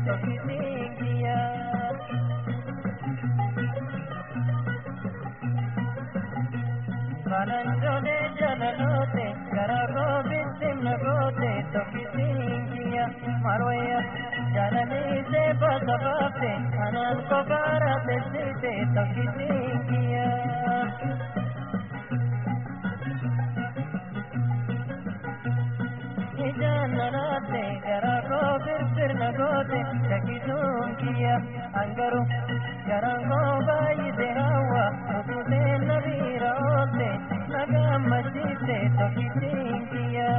tokisingiya Malanjole jalalote Garago bisim nagote tokisingiya Marwaya jalali se basabate Anan ko barate site tokisingiya Janarate garago bir nagote takizungiya angaru garango bayi de hawa utude nabira ote nagamajite tokisingiya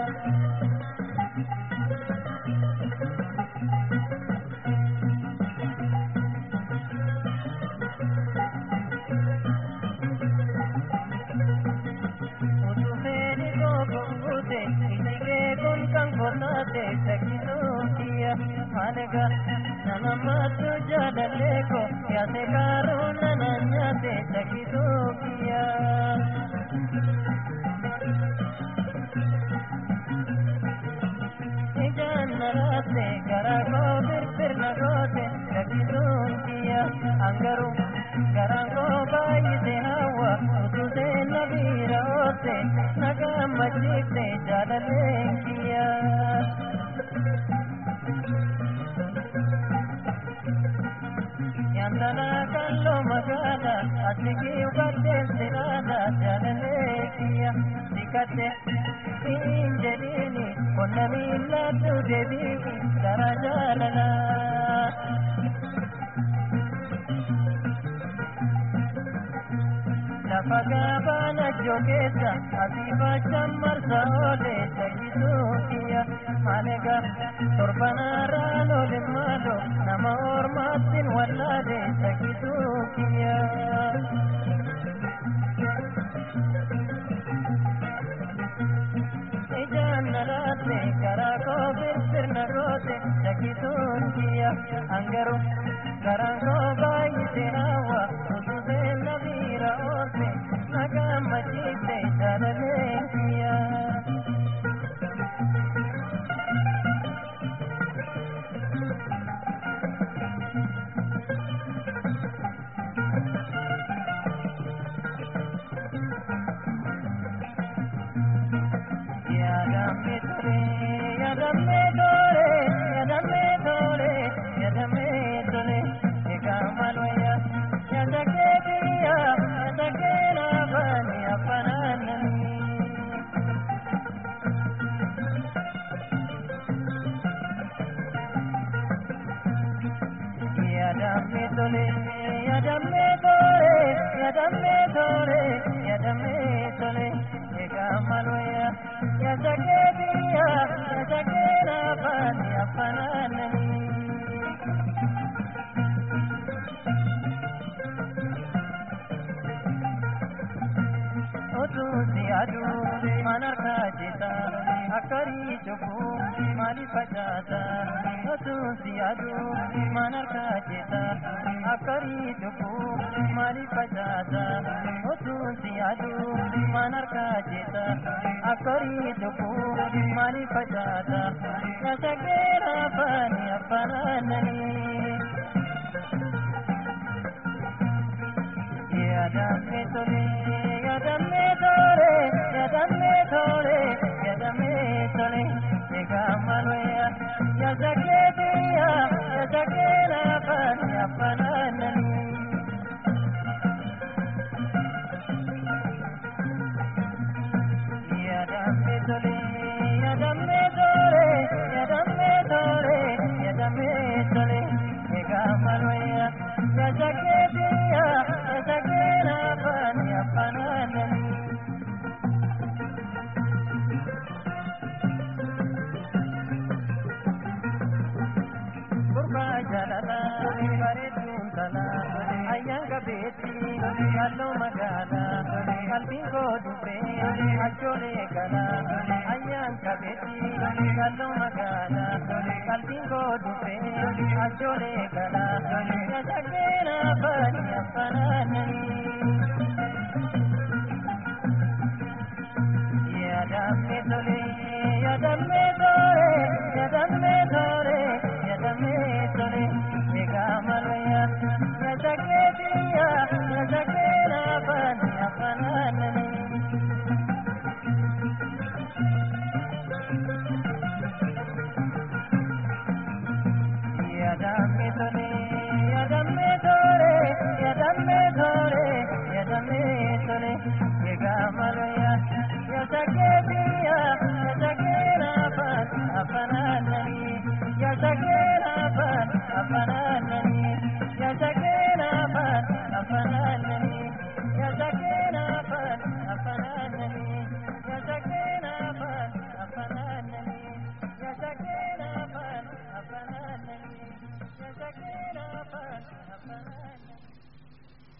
Konate takizungiya Malaga Nanamatu jadaleko Yate karuna nanyate takizungiya Janarate garago bir nagote takizungiya Angaru garango bayi de hawa utude nabira ote nagamajite jadalekiya Yandana kallo magana atiki ubate sirada jadalekiya Dikate injelini konnami latu devini darajalana Napagabana jogesa Adiba chamar saole takizungiya Malega torbana rano limalo Nama ormatin walade takizungiya Janarate karago bir nagote takizungiya Angaru karago bayi de hawa utude nabira ote nagamajite jadalekiya Akari choku mali pajata Otusi adu manarka jeta Akari choku mali pajata Otusi adu manarka jeta Akari choku mali pajata Yasagera pani apananani Yadame tole Ega maloya Yazakedia Yazakera pani apananani Yadame tole Ega maloya Yazakedia Yazakera pani apananani Jalala, Baretun Tala, Ayanga Beti, Allo Magala, Alpingo Dupe, Achole Gala, Ayanga Beti, Allo Magala, Alpingo Dupe, Achole Gala, Yazakera Bani Apanani.